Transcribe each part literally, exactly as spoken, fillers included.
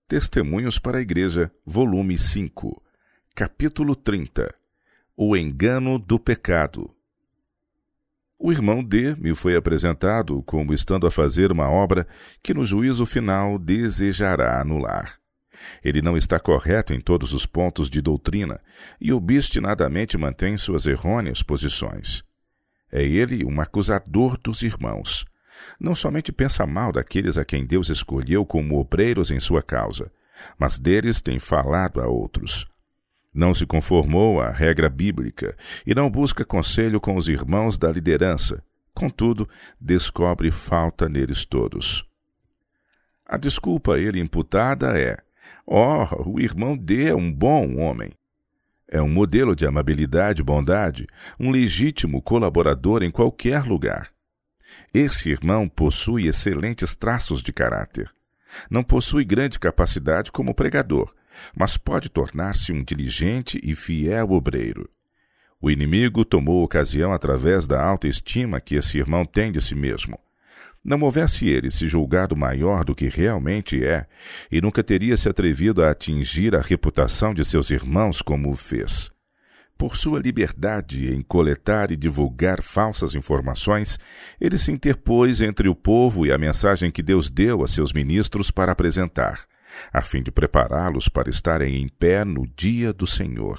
Testemunhos para a Igreja, volume cinco, capítulo trinta. O engano do pecado. O irmão D me foi apresentado como estando a fazer uma obra que no juízo final desejará anular. Ele não está correto em todos os pontos de doutrina e obstinadamente mantém suas errôneas posições. É ele um acusador dos irmãos. Não somente pensa mal daqueles a quem Deus escolheu como obreiros em sua causa, mas deles tem falado a outros. Não se conformou à regra bíblica e não busca conselho com os irmãos da liderança. Contudo, descobre falta neles todos. A desculpa a ele imputada é: ó, oh, o irmão D é um bom homem. É um modelo de amabilidade e bondade, um legítimo colaborador em qualquer lugar. Esse irmão possui excelentes traços de caráter. Não possui grande capacidade como pregador, mas pode tornar-se um diligente e fiel obreiro. O inimigo tomou ocasião através da alta estima que esse irmão tem de si mesmo. Não houvesse ele se julgado maior do que realmente é, e nunca teria se atrevido a atingir a reputação de seus irmãos como o fez. Por sua liberdade em coletar e divulgar falsas informações, ele se interpôs entre o povo e a mensagem que Deus deu a seus ministros para apresentar, a fim de prepará-los para estarem em pé no dia do Senhor.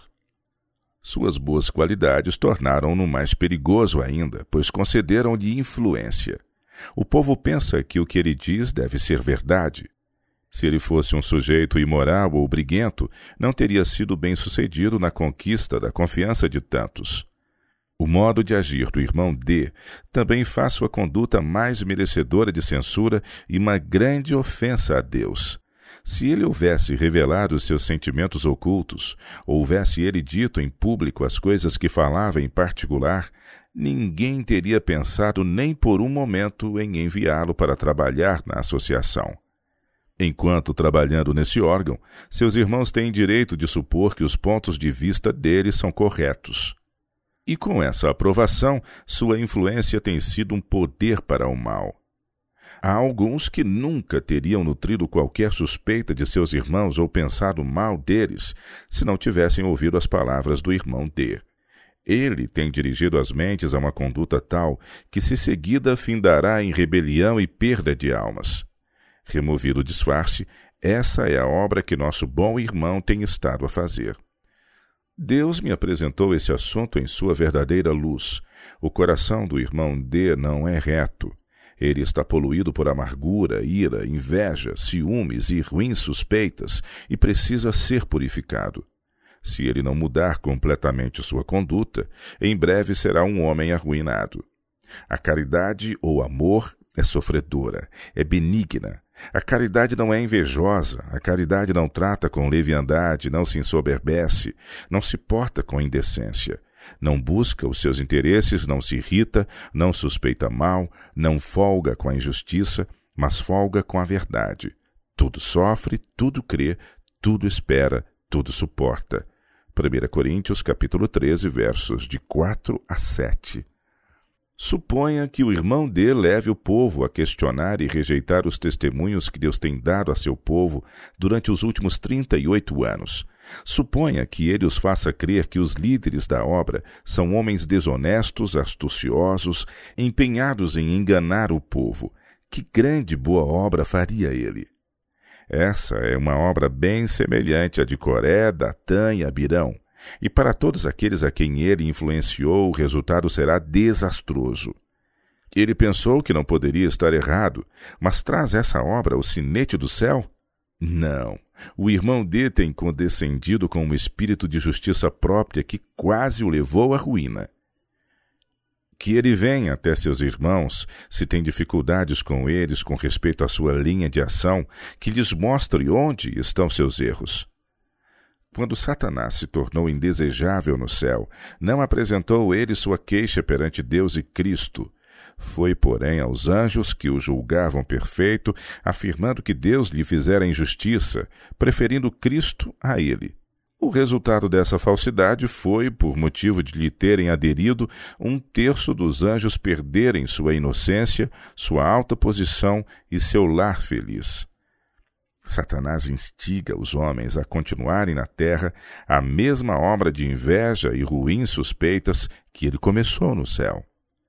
Suas boas qualidades tornaram-no mais perigoso ainda, pois concederam-lhe influência. O povo pensa que o que ele diz deve ser verdade. Se ele fosse um sujeito imoral ou briguento, não teria sido bem-sucedido na conquista da confiança de tantos. O modo de agir do irmão D também faz sua conduta mais merecedora de censura e uma grande ofensa a Deus. Se ele houvesse revelado os seus sentimentos ocultos, ou houvesse ele dito em público as coisas que falava em particular, ninguém teria pensado nem por um momento em enviá-lo para trabalhar na associação. Enquanto trabalhando nesse órgão, seus irmãos têm direito de supor que os pontos de vista deles são corretos. E com essa aprovação, sua influência tem sido um poder para o mal. Há alguns que nunca teriam nutrido qualquer suspeita de seus irmãos ou pensado mal deles, se não tivessem ouvido as palavras do irmão D. Ele tem dirigido as mentes a uma conduta tal que, se seguida, findará em rebelião e perda de almas. Removido o disfarce, essa é a obra que nosso bom irmão tem estado a fazer. Deus me apresentou esse assunto em sua verdadeira luz. O coração do irmão D não é reto. Ele está poluído por amargura, ira, inveja, ciúmes e ruins suspeitas e precisa ser purificado. Se ele não mudar completamente sua conduta, em breve será um homem arruinado. A caridade ou amor é sofredora, é benigna. A caridade não é invejosa, a caridade não trata com leviandade, não se ensoberbece, não se porta com indecência, não busca os seus interesses, não se irrita, não suspeita mal, não folga com a injustiça, mas folga com a verdade. Tudo sofre, tudo crê, tudo espera, tudo suporta. primeira Coríntios, capítulo treze, versos de quatro a sete. Suponha que o irmão D leve o povo a questionar e rejeitar os testemunhos que Deus tem dado a seu povo durante os últimos trinta e oito anos. Suponha que ele os faça crer que os líderes da obra são homens desonestos, astuciosos, empenhados em enganar o povo. Que grande boa obra faria ele! Essa é uma obra bem semelhante à de Coré, Datã e Abirão. E para todos aqueles a quem ele influenciou, o resultado será desastroso. Ele pensou que não poderia estar errado, mas traz essa obra o sinete do céu? Não. O irmão D tem condescendido com um espírito de justiça própria que quase o levou à ruína. Que ele venha até seus irmãos, se tem dificuldades com eles com respeito à sua linha de ação, que lhes mostre onde estão seus erros. Quando Satanás se tornou indesejável no céu, não apresentou ele sua queixa perante Deus e Cristo. Foi, porém, aos anjos que o julgavam perfeito, afirmando que Deus lhe fizera injustiça, preferindo Cristo a ele. O resultado dessa falsidade foi, por motivo de lhe terem aderido, um terço dos anjos perderem sua inocência, sua alta posição e seu lar feliz. Satanás instiga os homens a continuarem na terra a mesma obra de inveja e ruins suspeitas que ele começou no céu.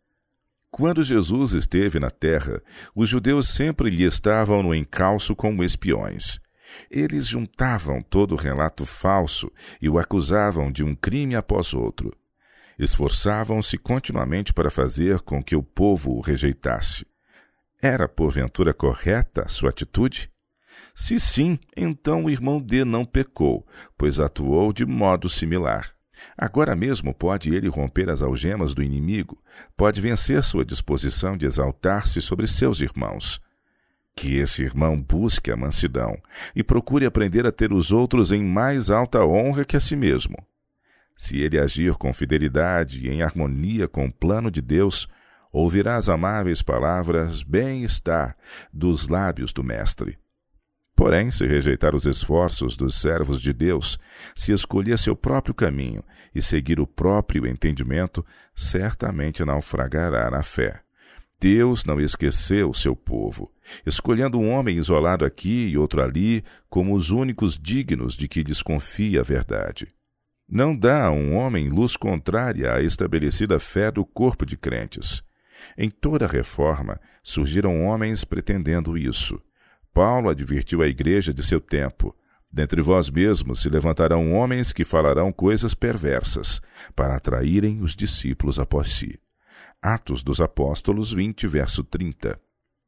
Quando Jesus esteve na terra, os judeus sempre lhe estavam no encalço como espiões. Eles juntavam todo o relato falso e o acusavam de um crime após outro. Esforçavam-se continuamente para fazer com que o povo o rejeitasse. Era, porventura, correta a sua atitude? Se sim, então o irmão D não pecou, pois atuou de modo similar. Agora mesmo pode ele romper as algemas do inimigo, pode vencer sua disposição de exaltar-se sobre seus irmãos. Que esse irmão busque a mansidão e procure aprender a ter os outros em mais alta honra que a si mesmo. Se ele agir com fidelidade e em harmonia com o plano de Deus, ouvirá as amáveis palavras bem-estar dos lábios do Mestre. Porém, se rejeitar os esforços dos servos de Deus, se escolher seu próprio caminho e seguir o próprio entendimento, certamente naufragará na fé. Deus não esqueceu seu povo, escolhendo um homem isolado aqui e outro ali como os únicos dignos de que desconfie a verdade. Não dá a um homem luz contrária à estabelecida fé do corpo de crentes. Em toda a reforma surgiram homens pretendendo isso. Paulo advertiu a igreja de seu tempo: dentre vós mesmos se levantarão homens que falarão coisas perversas, para atraírem os discípulos após si. Atos dos Apóstolos vinte, verso trinta.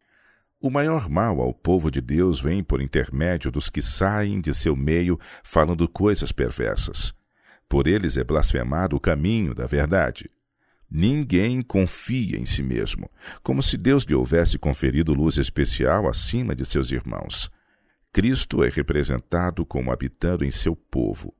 O maior mal ao povo de Deus vem por intermédio dos que saem de seu meio falando coisas perversas. Por eles é blasfemado o caminho da verdade. Ninguém confia em si mesmo, como se Deus lhe houvesse conferido luz especial acima de seus irmãos. Cristo é representado como habitando em seu povo,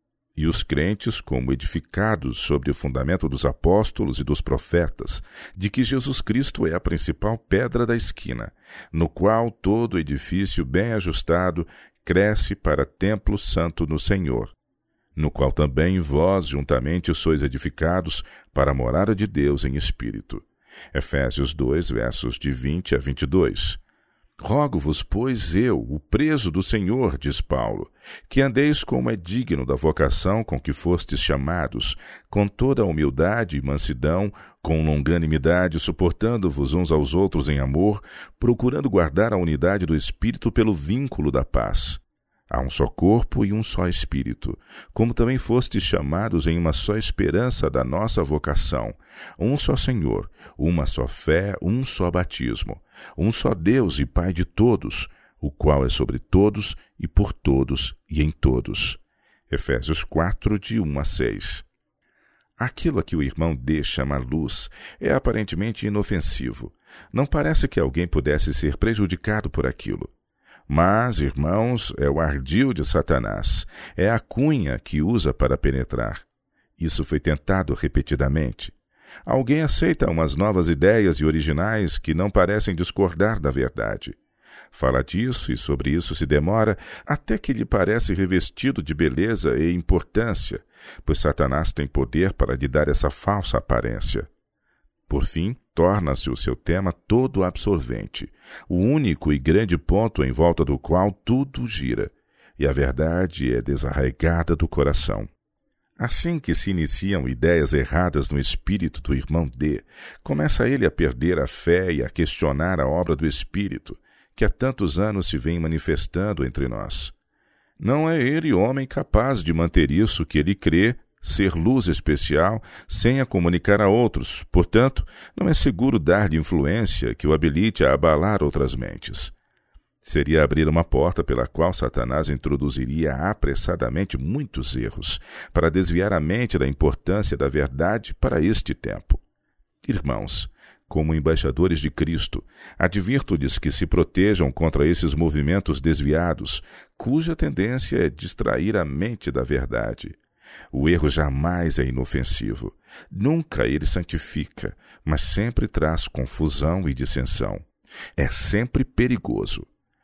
e os crentes como edificados sobre o fundamento dos apóstolos e dos profetas, de que Jesus Cristo é a principal pedra da esquina, no qual todo edifício bem ajustado cresce para templo santo no Senhor, no qual também vós juntamente sois edificados para a morada de Deus em Espírito. Efésios dois, versos de vinte a vinte e dois. Rogo-vos, pois eu, o preso do Senhor, diz Paulo, que andeis como é digno da vocação com que fostes chamados, com toda a humildade e mansidão, com longanimidade, suportando-vos uns aos outros em amor, procurando guardar a unidade do Espírito pelo vínculo da paz. Há um só corpo e um só Espírito, como também fostes chamados em uma só esperança da nossa vocação, um só Senhor, uma só fé, um só batismo, um só Deus e Pai de todos, o qual é sobre todos e por todos e em todos. Efésios quatro, de um a seis. Aquilo a que o irmão D chama luz é aparentemente inofensivo. Não parece que alguém pudesse ser prejudicado por aquilo. Mas, irmãos, é o ardil de Satanás, é a cunha que usa para penetrar. Isso foi tentado repetidamente. Alguém aceita umas novas ideias e originais que não parecem discordar da verdade. Fala disso e sobre isso se demora até que lhe parece revestido de beleza e importância, pois Satanás tem poder para lhe dar essa falsa aparência. Por fim, torna-se o seu tema todo absorvente, o único e grande ponto em volta do qual tudo gira, e a verdade é desarraigada do coração. Assim que se iniciam ideias erradas no espírito do irmão D, começa ele a perder a fé e a questionar a obra do Espírito, que há tantos anos se vem manifestando entre nós. Não é ele homem capaz de manter isso que ele crê ser luz especial sem a comunicar a outros, portanto, não é seguro dar-lhe influência que o habilite a abalar outras mentes. Seria abrir uma porta pela qual Satanás introduziria apressadamente muitos erros, para desviar a mente da importância da verdade para este tempo. Irmãos, como embaixadores de Cristo, advirto-lhes que se protejam contra esses movimentos desviados, cuja tendência é distrair a mente da verdade. O erro jamais é inofensivo. Nunca ele santifica, mas sempre traz confusão e dissensão. É sempre perigoso.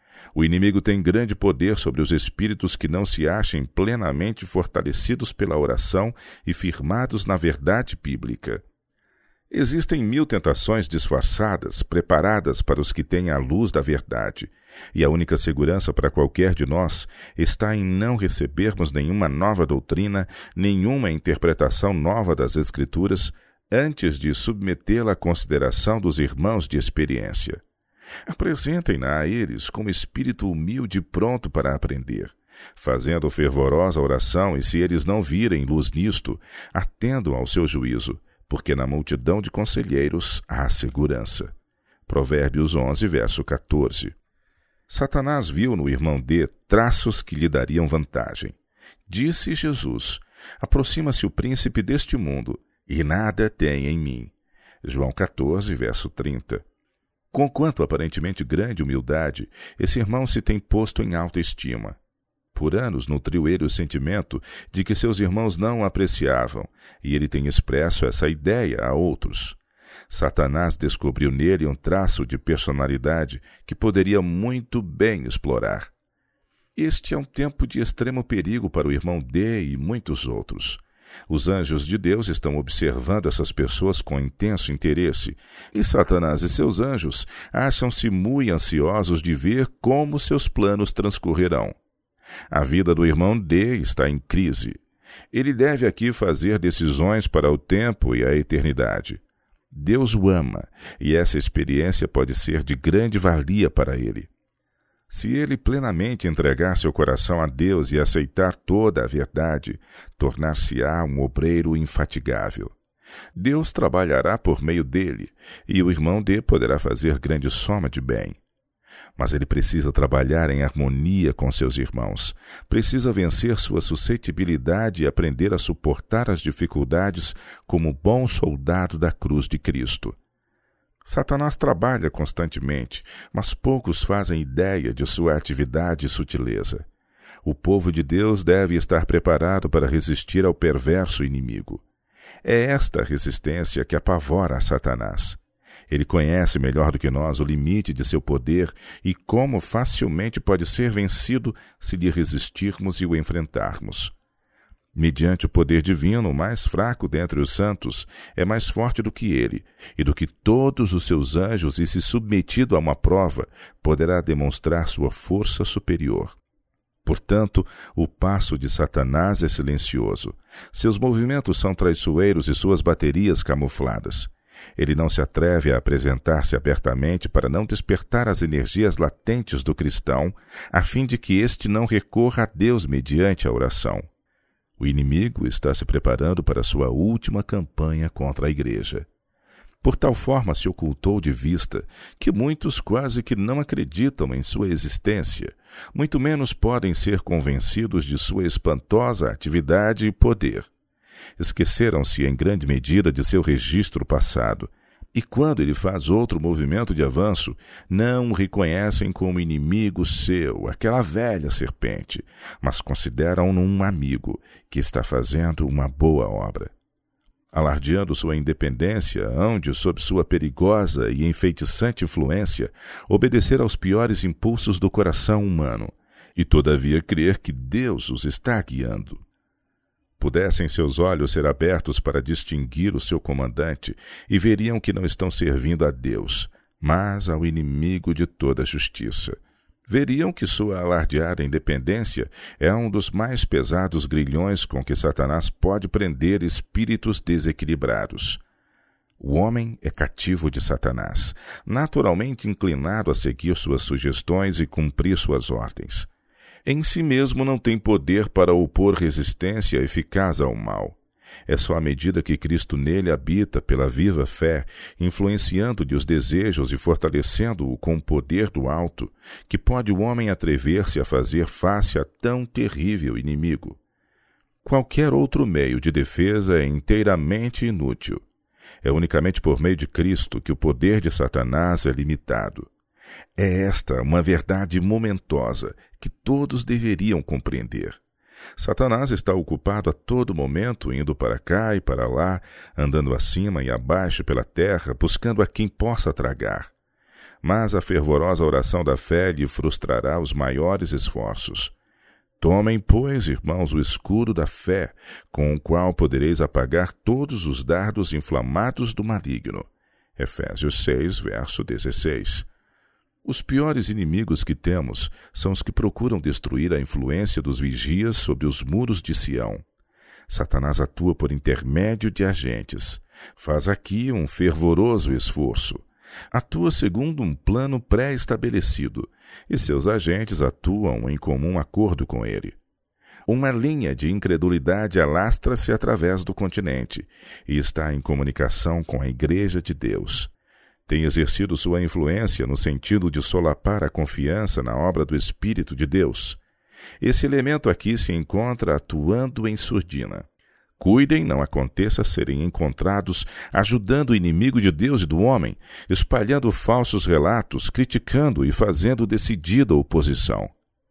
O inimigo tem grande poder sobre os espíritos que não se achem plenamente fortalecidos pela oração e firmados na verdade bíblica. Existem mil tentações disfarçadas, preparadas para os que têm a luz da verdade, e a única segurança para qualquer de nós está em não recebermos nenhuma nova doutrina, nenhuma interpretação nova das Escrituras, antes de submetê-la à consideração dos irmãos de experiência. Apresentem-na a eles com espírito humilde e pronto para aprender, fazendo fervorosa oração, e se eles não virem luz nisto, atendam ao seu juízo, porque na multidão de conselheiros há segurança. Provérbios onze, verso quatorze. Satanás viu no irmão D traços que lhe dariam vantagem. Disse Jesus: aproxima-se o príncipe deste mundo, e nada tem em mim. João quatorze, verso trinta. Conquanto aparentemente grande humildade, esse irmão se tem posto em alta estima. Por anos nutriu ele o sentimento de que seus irmãos não o apreciavam, e ele tem expresso essa ideia a outros. Satanás descobriu nele um traço de personalidade que poderia muito bem explorar. Este é um tempo de extremo perigo para o irmão D e muitos outros. Os anjos de Deus estão observando essas pessoas com intenso interesse, e Satanás e seus anjos acham-se muito ansiosos de ver como seus planos transcorrerão. A vida do irmão D está em crise. Ele deve aqui fazer decisões para o tempo e a eternidade. Deus o ama, e essa experiência pode ser de grande valia para ele. Se ele plenamente entregar seu coração a Deus e aceitar toda a verdade, tornar-se-á um obreiro infatigável. Deus trabalhará por meio dele, e o irmão D poderá fazer grande soma de bem. Mas ele precisa trabalhar em harmonia com seus irmãos, precisa vencer sua suscetibilidade e aprender a suportar as dificuldades como bom soldado da cruz de Cristo. Satanás trabalha constantemente, mas poucos fazem ideia de sua atividade e sutileza. O povo de Deus deve estar preparado para resistir ao perverso inimigo. É esta resistência que apavora a Satanás. Ele conhece melhor do que nós o limite de seu poder e como facilmente pode ser vencido se lhe resistirmos e o enfrentarmos. Mediante o poder divino, o mais fraco dentre os santos é mais forte do que ele, e do que todos os seus anjos, e se submetido a uma prova, poderá demonstrar sua força superior. Portanto, o passo de Satanás é silencioso. Seus movimentos são traiçoeiros e suas baterias camufladas. Ele não se atreve a apresentar-se abertamente para não despertar as energias latentes do cristão, a fim de que este não recorra a Deus mediante a oração. O inimigo está se preparando para sua última campanha contra a igreja. Por tal forma se ocultou de vista que muitos quase que não acreditam em sua existência, muito menos podem ser convencidos de sua espantosa atividade e poder. Esqueceram-se em grande medida de seu registro passado, e quando ele faz outro movimento de avanço, não o reconhecem como inimigo seu, aquela velha serpente, mas consideram-no um amigo que está fazendo uma boa obra. Alardeando sua independência, hão de, sob sua perigosa e enfeitiçante influência, obedecer aos piores impulsos do coração humano, e todavia crer que Deus os está guiando. Pudessem seus olhos ser abertos para distinguir o seu comandante, e veriam que não estão servindo a Deus, mas ao inimigo de toda a justiça. Veriam que sua alardeada independência é um dos mais pesados grilhões com que Satanás pode prender espíritos desequilibrados. O homem é cativo de Satanás, naturalmente inclinado a seguir suas sugestões e cumprir suas ordens. Em si mesmo não tem poder para opor resistência eficaz ao mal. É só à medida que Cristo nele habita pela viva fé, influenciando-lhe os desejos e fortalecendo-o com o poder do alto, que pode o homem atrever-se a fazer face a tão terrível inimigo. Qualquer outro meio de defesa é inteiramente inútil. É unicamente por meio de Cristo que o poder de Satanás é limitado. É esta uma verdade momentosa que todos deveriam compreender. Satanás está ocupado a todo momento indo para cá e para lá, andando acima e abaixo pela terra, buscando a quem possa tragar. Mas a fervorosa oração da fé lhe frustrará os maiores esforços. Tomem, pois, irmãos, o escudo da fé, com o qual podereis apagar todos os dardos inflamados do maligno. Efésios seis, verso dezesseis. Os piores inimigos que temos são os que procuram destruir a influência dos vigias sobre os muros de Sião. Satanás atua por intermédio de agentes. Faz aqui um fervoroso esforço. Atua segundo um plano pré-estabelecido, e seus agentes atuam em comum acordo com ele. Uma linha de incredulidade alastra-se através do continente e está em comunicação com a Igreja de Deus. Tem exercido sua influência no sentido de solapar a confiança na obra do Espírito de Deus. Esse elemento aqui se encontra atuando em surdina. Cuidem, não aconteça serem encontrados ajudando o inimigo de Deus e do homem, espalhando falsos relatos, criticando e fazendo decidida oposição.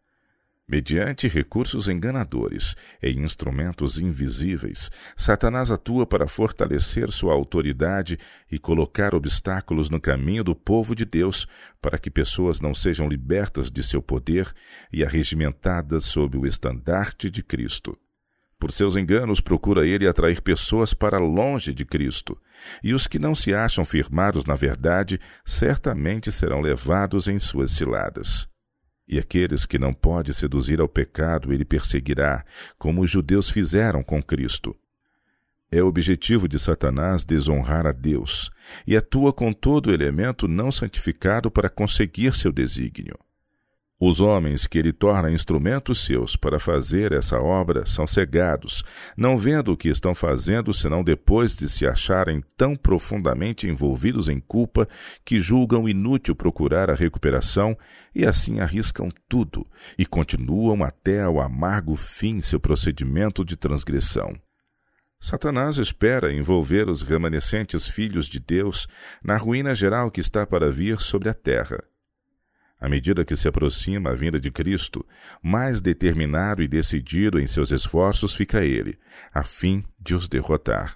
Mediante recursos enganadores e instrumentos invisíveis, Satanás atua para fortalecer sua autoridade e colocar obstáculos no caminho do povo de Deus para que pessoas não sejam libertas de seu poder e arregimentadas sob o estandarte de Cristo. Por seus enganos, procura ele atrair pessoas para longe de Cristo, e os que não se acham firmados na verdade certamente serão levados em suas ciladas. E aqueles que não pode seduzir ao pecado ele perseguirá, como os judeus fizeram com Cristo. É o objetivo de Satanás desonrar a Deus, e atua com todo elemento não santificado para conseguir seu desígnio. Os homens que ele torna instrumentos seus para fazer essa obra são cegados, não vendo o que estão fazendo senão depois de se acharem tão profundamente envolvidos em culpa que julgam inútil procurar a recuperação e assim arriscam tudo e continuam até ao amargo fim seu procedimento de transgressão. Satanás espera envolver os remanescentes filhos de Deus na ruína geral que está para vir sobre a terra. À medida que se aproxima a vinda de Cristo, mais determinado e decidido em seus esforços fica ele, a fim de os derrotar.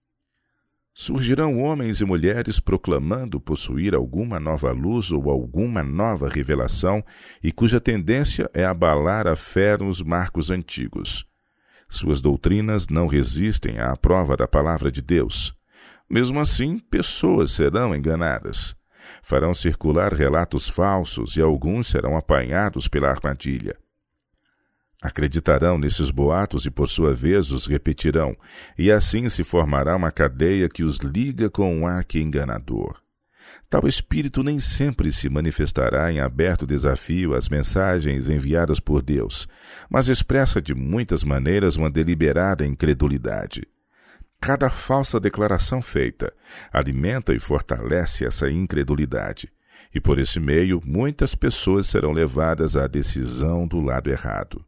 Surgirão homens e mulheres proclamando possuir alguma nova luz ou alguma nova revelação e cuja tendência é abalar a fé nos marcos antigos. Suas doutrinas não resistem à prova da palavra de Deus. Mesmo assim, pessoas serão enganadas. Farão circular relatos falsos e alguns serão apanhados pela armadilha. Acreditarão nesses boatos e, por sua vez, os repetirão, e assim se formará uma cadeia que os liga com um arqui-enganador. Tal espírito nem sempre se manifestará em aberto desafio às mensagens enviadas por Deus, mas expressa de muitas maneiras uma deliberada incredulidade. Cada falsa declaração feita alimenta e fortalece essa incredulidade, e por esse meio muitas pessoas serão levadas à decisão do lado errado.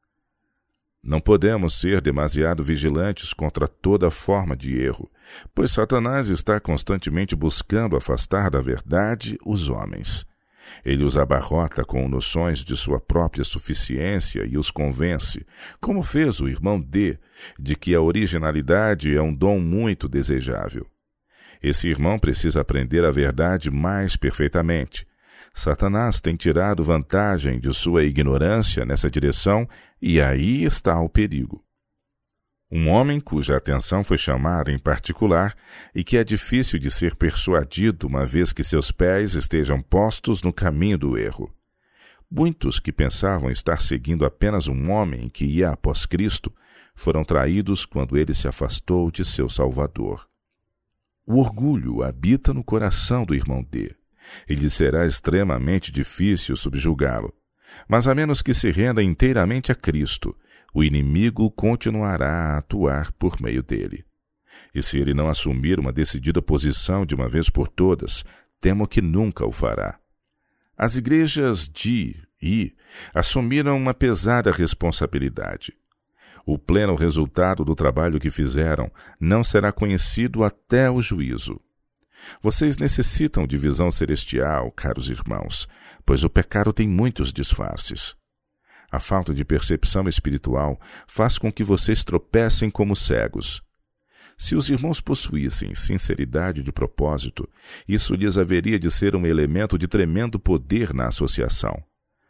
Não podemos ser demasiado vigilantes contra toda forma de erro, pois Satanás está constantemente buscando afastar da verdade os homens. Ele os abarrota com noções de sua própria suficiência e os convence, como fez o irmão D, de que a originalidade é um dom muito desejável. Esse irmão precisa aprender a verdade mais perfeitamente. Satanás tem tirado vantagem de sua ignorância nessa direção e aí está o perigo. Um homem cuja atenção foi chamada em particular e que é difícil de ser persuadido uma vez que seus pés estejam postos no caminho do erro. Muitos que pensavam estar seguindo apenas um homem que ia após Cristo foram traídos quando ele se afastou de seu Salvador. O orgulho habita no coração do irmão D. E lhe será extremamente difícil subjugá-lo. Mas a menos que se renda inteiramente a Cristo, o inimigo continuará a atuar por meio dele. E se ele não assumir uma decidida posição de uma vez por todas, temo que nunca o fará. As igrejas de e assumiram uma pesada responsabilidade. O pleno resultado do trabalho que fizeram não será conhecido até o juízo. Vocês necessitam de visão celestial, caros irmãos, pois o pecado tem muitos disfarces. A falta de percepção espiritual faz com que vocês tropecem como cegos. Se os irmãos possuíssem sinceridade de propósito, isso lhes haveria de ser um elemento de tremendo poder na associação.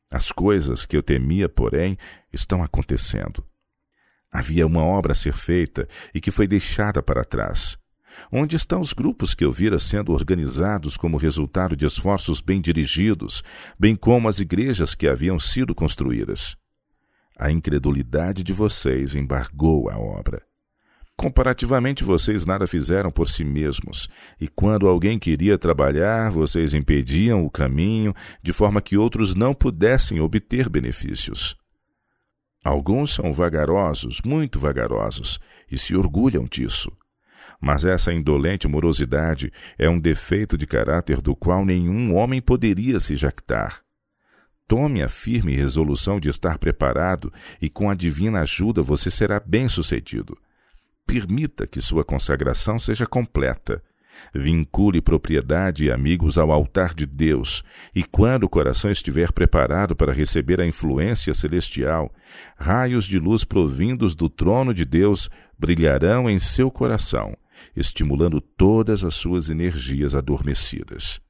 As coisas que eu temia, porém, estão acontecendo. Havia uma obra a ser feita e que foi deixada para trás. Onde estão os grupos que eu vira sendo organizados como resultado de esforços bem dirigidos, bem como as igrejas que haviam sido construídas? A incredulidade de vocês embargou a obra. Comparativamente, vocês nada fizeram por si mesmos, e quando alguém queria trabalhar, vocês impediam o caminho, de forma que outros não pudessem obter benefícios. Alguns são vagarosos, muito vagarosos, e se orgulham disso. Mas essa indolente morosidade é um defeito de caráter do qual nenhum homem poderia se jactar. Tome a firme resolução de estar preparado, e com a divina ajuda você será bem-sucedido. Permita que sua consagração seja completa. Vincule propriedade e amigos ao altar de Deus, e quando o coração estiver preparado para receber a influência celestial, raios de luz provindos do trono de Deus brilharão em seu coração, estimulando todas as suas energias adormecidas.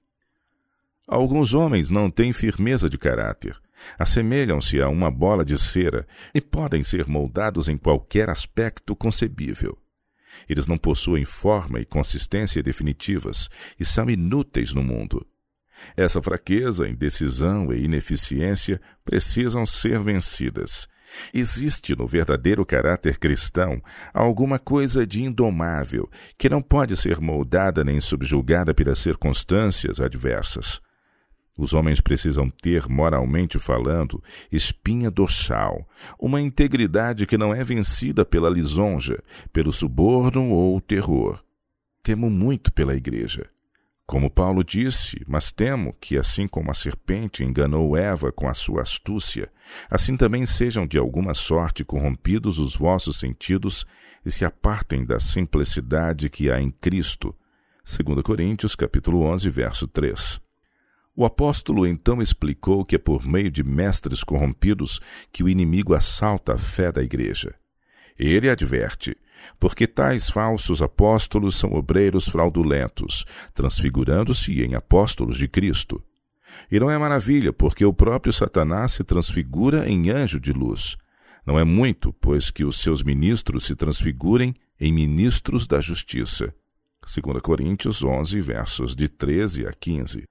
Alguns homens não têm firmeza de caráter. Assemelham-se a uma bola de cera e podem ser moldados em qualquer aspecto concebível. Eles não possuem forma e consistência definitivas e são inúteis no mundo. Essa fraqueza, indecisão e ineficiência precisam ser vencidas. Existe no verdadeiro caráter cristão alguma coisa de indomável que não pode ser moldada nem subjugada pelas circunstâncias adversas. Os homens precisam ter, moralmente falando, espinha dorsal, uma integridade que não é vencida pela lisonja, pelo suborno ou terror. Temo muito pela igreja. Como Paulo disse, mas temo que, assim como a serpente enganou Eva com a sua astúcia, assim também sejam de alguma sorte corrompidos os vossos sentidos e se apartem da simplicidade que há em Cristo. Segunda Coríntios, capítulo onze, verso três. O apóstolo então explicou que é por meio de mestres corrompidos que o inimigo assalta a fé da igreja. Ele adverte, porque tais falsos apóstolos são obreiros fraudulentos, transfigurando-se em apóstolos de Cristo. E não é maravilha, porque o próprio Satanás se transfigura em anjo de luz. Não é muito, pois que os seus ministros se transfigurem em ministros da justiça. Segunda Coríntios onze, versos de treze a quinze.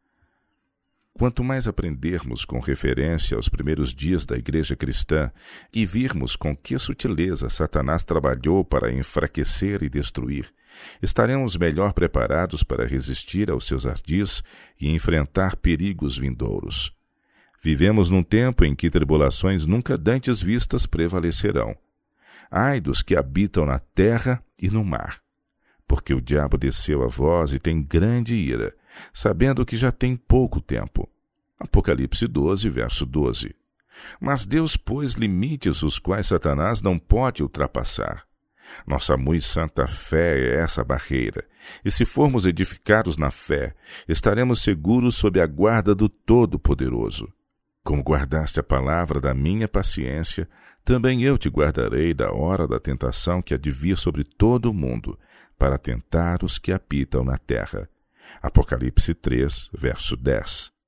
Quanto mais aprendermos com referência aos primeiros dias da igreja cristã e virmos com que sutileza Satanás trabalhou para enfraquecer e destruir, estaremos melhor preparados para resistir aos seus ardis e enfrentar perigos vindouros. Vivemos num tempo em que tribulações nunca dantes vistas prevalecerão. Ai dos que habitam na terra e no mar, porque o diabo desceu a vós e tem grande ira, sabendo que já tem pouco tempo. Apocalipse doze, verso doze. Mas Deus pôs limites os quais Satanás não pode ultrapassar. Nossa muito santa fé é essa barreira, e se formos edificados na fé, estaremos seguros sob a guarda do Todo-Poderoso. Como guardaste a palavra da minha paciência, também eu te guardarei da hora da tentação que há de vir sobre todo o mundo, para tentar os que habitam na terra. Apocalipse três, verso dez.